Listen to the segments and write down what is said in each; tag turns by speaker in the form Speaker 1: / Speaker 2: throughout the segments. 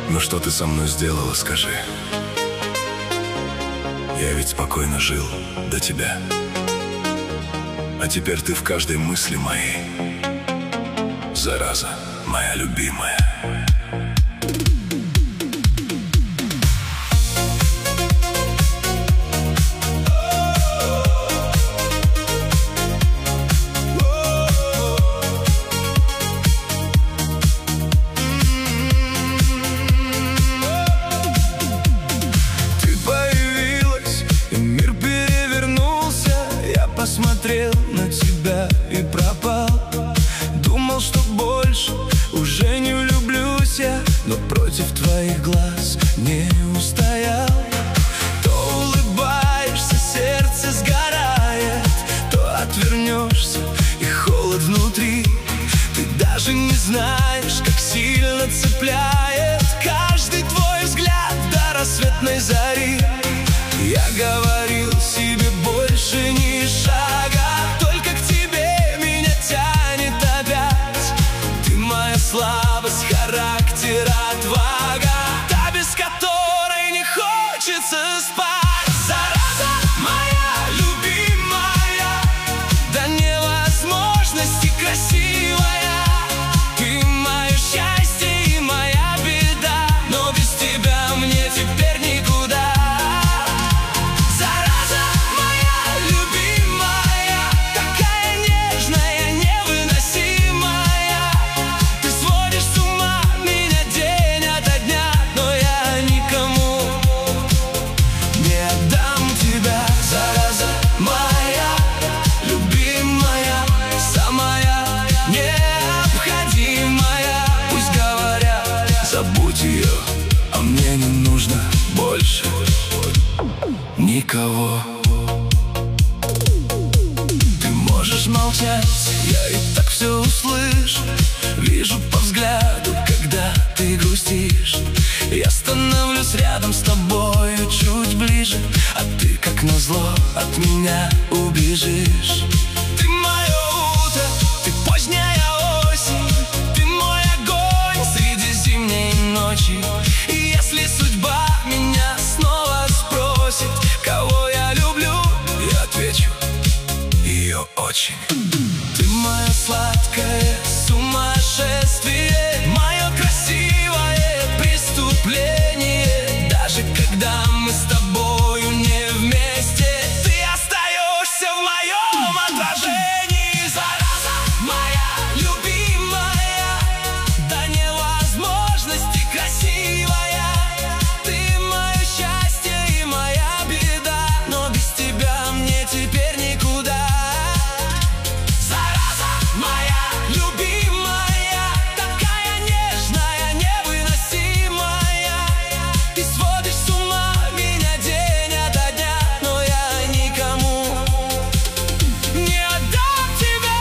Speaker 1: Ну что ты со мной сделала, скажи? Я ведь спокойно жил до тебя, а теперь ты в каждой мысли моей. Зараза, моя любимая.
Speaker 2: Смотрел на тебя и пропал. Думал, что больше уже не влюблюсь я, но против твоих глаз не устоял. То улыбаешься, сердце сгорает, то отвернешься, и холод внутри. Ты даже не знаешь, как сильно цепляет каждый твой взгляд до рассветной зари. Я говорил себе больше ни шага, только к тебе меня тянет опять. Ты моя слабость, характер, отвага, та, без которой не хочется спать. Зараза моя любимая, до невозможности красивая. Ты мое счастье и моя беда, но без тебя мне теперь никуда. Забудь ее, а мне не нужно больше никого. Ты можешь молчать, я и так все услышу. Вижу по взгляду, когда ты грустишь. Я становлюсь рядом с тобою чуть ближе, а ты, как назло, от меня убежишь. Ты мое утро, ты поздняя осень, ты мой огонь среди зимней ночи. И если судьба меня снова спросит, кого я люблю, я отвечу: ее очень. Ты мое сладкое сумасшествие, мое красивое преступление. Даже когда мы с тобою не вместе, ты остаешься в моем отражении. Зараза моя любимая, до невозможности красивая. Ты мое счастье и моя беда, но без тебя мне теперь никуда. Зараза моя любимая, такая нежная, невыносимая. Ты сводишь с ума меня день ото дня, но я никому не отдам тебя.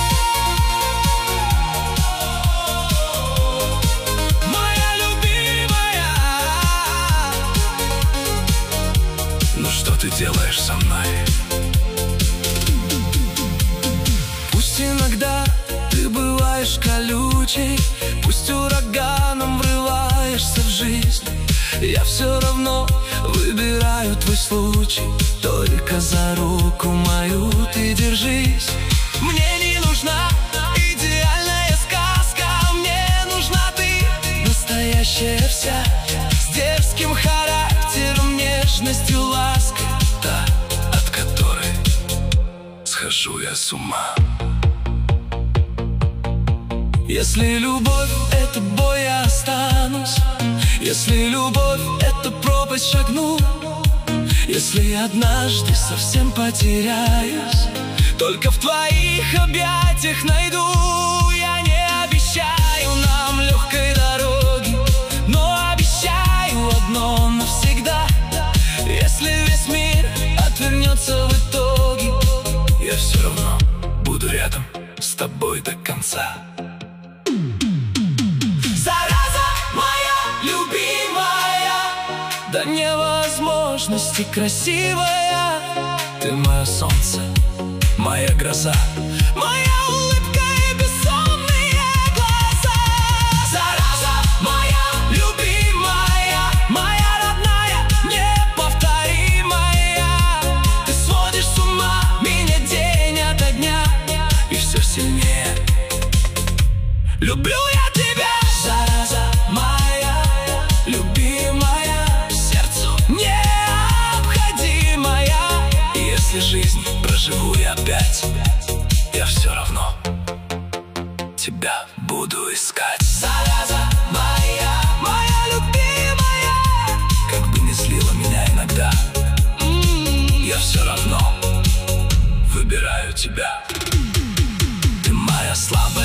Speaker 2: Моя любимая. Ну что ты делаешь со мной? Пусть иногда ты бываешь колючей, пусть ураганом врываешься в жизнь, я все равно выбираю твой случай. Только за руку мою ты держись. Мне не нужна идеальная сказка, мне нужна ты, настоящая вся, с дерзким характером, нежностью, лаской, та, от которой схожу я с ума. Если любовь — это бой, я останусь. Если любовь — это пропасть, шагну. Если однажды совсем потеряюсь, только в твоих объятиях найду. Я не обещаю нам легкой дороги, но обещаю одно навсегда: если весь мир отвернется в итоге, я все равно буду рядом с тобой до конца. Зараза моя любимая, до невозможности красивая. Ты мое солнце, моя гроза, моя улыбка и бессонные глаза. Зараза моя любимая. Люблю я тебя, зараза моя, любимая, сердцу необходимая. Если жизнь проживу я опять, я все равно тебя буду искать. Зараза моя, моя любимая, как бы не злила меня иногда, я все равно выбираю тебя. Ты моя слабая